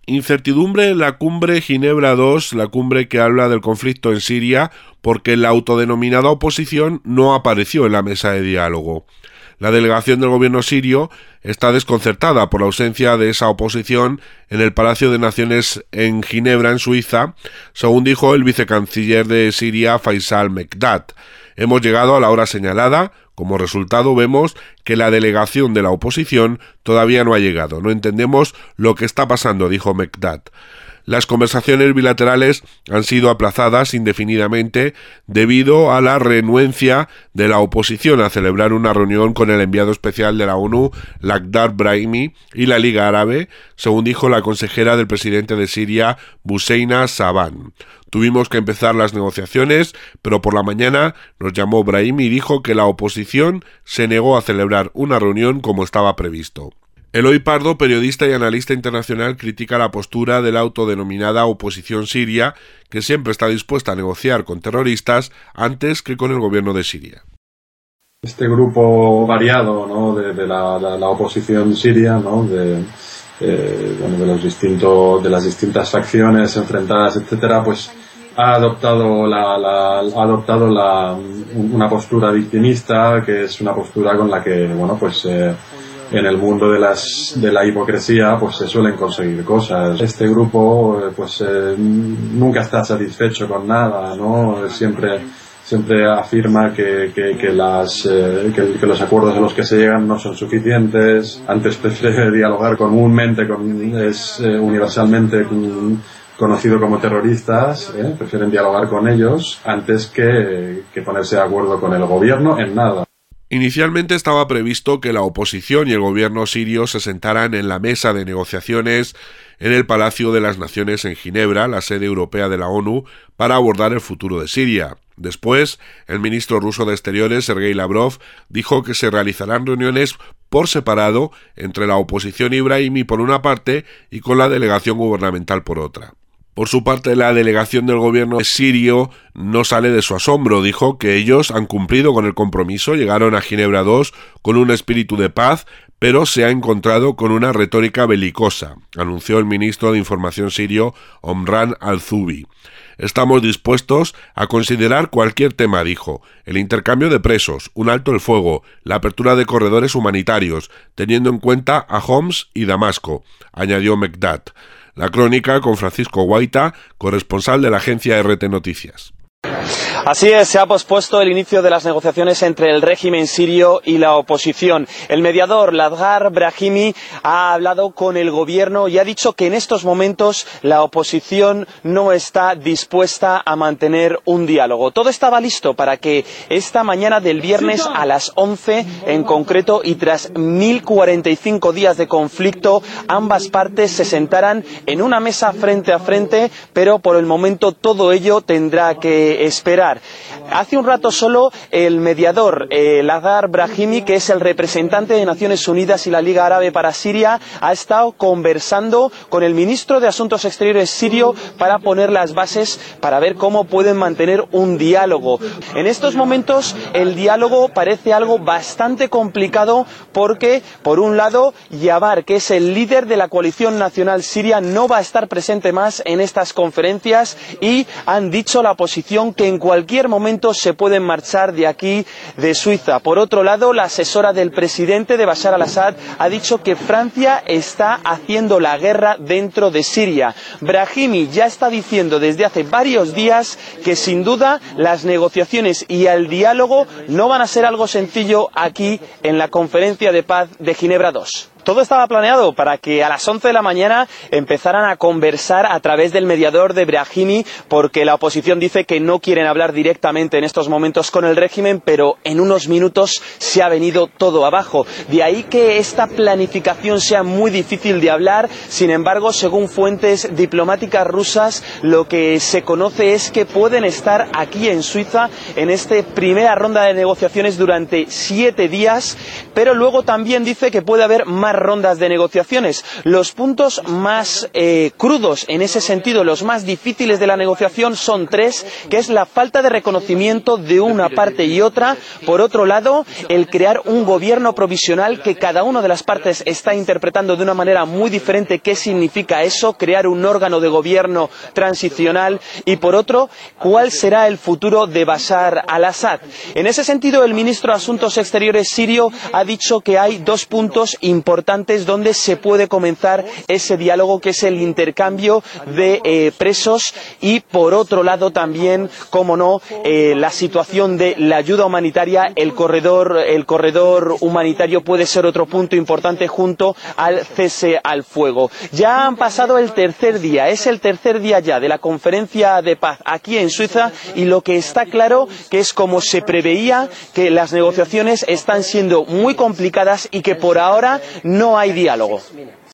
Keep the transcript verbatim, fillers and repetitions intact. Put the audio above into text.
Incertidumbre en la cumbre Ginebra dos, la cumbre que habla del conflicto en Siria, porque la autodenominada oposición no apareció en la mesa de diálogo. La delegación del gobierno sirio está desconcertada por la ausencia de esa oposición en el Palacio de Naciones en Ginebra, en Suiza, según dijo el vicecanciller de Siria, Faisal Mekdad. Hemos llegado a la hora señalada. Como resultado vemos que la delegación de la oposición todavía no ha llegado. No entendemos lo que está pasando, dijo Mekdad. Las conversaciones bilaterales han sido aplazadas indefinidamente debido a la renuencia de la oposición a celebrar una reunión con el enviado especial de la ONU, Lakhdar Brahimi, y la Liga Árabe, según dijo la consejera del presidente de Siria, Buseina Saban. Tuvimos que empezar las negociaciones, pero por la mañana nos llamó Brahimi y dijo que la oposición se negó a celebrar una reunión como estaba previsto. Eloy Pardo, periodista y analista internacional, critica la postura de la autodenominada oposición siria, que siempre está dispuesta a negociar con terroristas antes que con el gobierno de Siria. Este grupo variado, ¿no?, de, de la, la, la oposición siria, ¿no?, de, eh, bueno, de los distintos, de las distintas facciones enfrentadas, etcétera, pues ha adoptado la, la ha adoptado la una postura victimista, que es una postura con la que, bueno, pues eh, en el mundo de las de la hipocresía pues se suelen conseguir cosas. Este grupo pues eh, nunca está satisfecho con nada, ¿no? Siempre siempre afirma que que, que las eh, que, que los acuerdos a los que se llegan no son suficientes. Antes prefiere dialogar comúnmente con es eh, universalmente con, conocido como terroristas, ¿eh? Prefieren dialogar con ellos antes que, que ponerse de acuerdo con el gobierno en nada. Inicialmente estaba previsto que la oposición y el gobierno sirio se sentaran en la mesa de negociaciones en el Palacio de las Naciones en Ginebra, la sede europea de la ONU, para abordar el futuro de Siria. Después, el ministro ruso de Exteriores, Sergei Lavrov, dijo que se realizarán reuniones por separado entre la oposición y Brahimi por una parte y con la delegación gubernamental por otra. Por su parte, la delegación del gobierno sirio no sale de su asombro. Dijo que ellos han cumplido con el compromiso, llegaron a Ginebra dos con un espíritu de paz, pero se ha encontrado con una retórica belicosa, anunció el ministro de Información sirio, Omran Al-Zubi. Estamos dispuestos a considerar cualquier tema, dijo, el intercambio de presos, un alto el fuego, la apertura de corredores humanitarios, teniendo en cuenta a Homs y Damasco, añadió Mekdad. La crónica con Francisco Guaita, corresponsal de la agencia R T Noticias. Así es, se ha pospuesto el inicio de las negociaciones entre el régimen sirio y la oposición. El mediador, Lakhdar Brahimi, ha hablado con el gobierno y ha dicho que en estos momentos la oposición no está dispuesta a mantener un diálogo. Todo estaba listo para que esta mañana del viernes a las once en concreto y tras mil cuarenta y cinco días de conflicto, ambas partes se sentaran en una mesa frente a frente, pero por el momento todo ello tendrá que esperar. Hace un rato solo el mediador, eh, Lakhdar Brahimi, que es el representante de Naciones Unidas y la Liga Árabe para Siria, ha estado conversando con el ministro de Asuntos Exteriores sirio para poner las bases para ver cómo pueden mantener un diálogo. En estos momentos el diálogo parece algo bastante complicado porque, por un lado, Yabar, que es el líder de la coalición nacional siria, no va a estar presente más en estas conferencias y han dicho la oposición que en cualquier momento se pueden marchar de aquí, de Suiza. Por otro lado, la asesora del presidente de Bashar al-Assad ha dicho que Francia está haciendo la guerra dentro de Siria. Brahimi ya está diciendo desde hace varios días que sin duda las negociaciones y el diálogo no van a ser algo sencillo aquí en la conferencia de paz de Ginebra dos. Todo estaba planeado para que a las once de la mañana empezaran a conversar a través del mediador de Brahimi, porque la oposición dice que no quieren hablar directamente en estos momentos con el régimen, pero en unos minutos se ha venido todo abajo. De ahí que esta planificación sea muy difícil de hablar. Sin embargo, según fuentes diplomáticas rusas, lo que se conoce es que pueden estar aquí en Suiza en esta primera ronda de negociaciones durante siete días, pero luego también dice que puede haber más más rondas de negociaciones. Los puntos más eh, crudos en ese sentido, los más difíciles de la negociación son tres, que es la falta de reconocimiento de una parte y otra. Por otro lado, el crear un gobierno provisional que cada una de las partes está interpretando de una manera muy diferente qué significa eso, crear un órgano de gobierno transicional. Y por otro, cuál será el futuro de Bashar al-Assad. En ese sentido, el ministro de Asuntos Exteriores sirio ha dicho que hay dos puntos importantes donde se puede comenzar ese diálogo, que es el intercambio de eh, presos y, por otro lado, también, como no, eh, la situación de la ayuda humanitaria. El corredor, el corredor humanitario puede ser otro punto importante junto al cese al fuego. Ya han pasado el tercer día, es el tercer día ya de la conferencia de paz aquí en Suiza, y lo que está claro que es como se preveía, que las negociaciones están siendo muy complicadas y que por ahora no hay diálogo.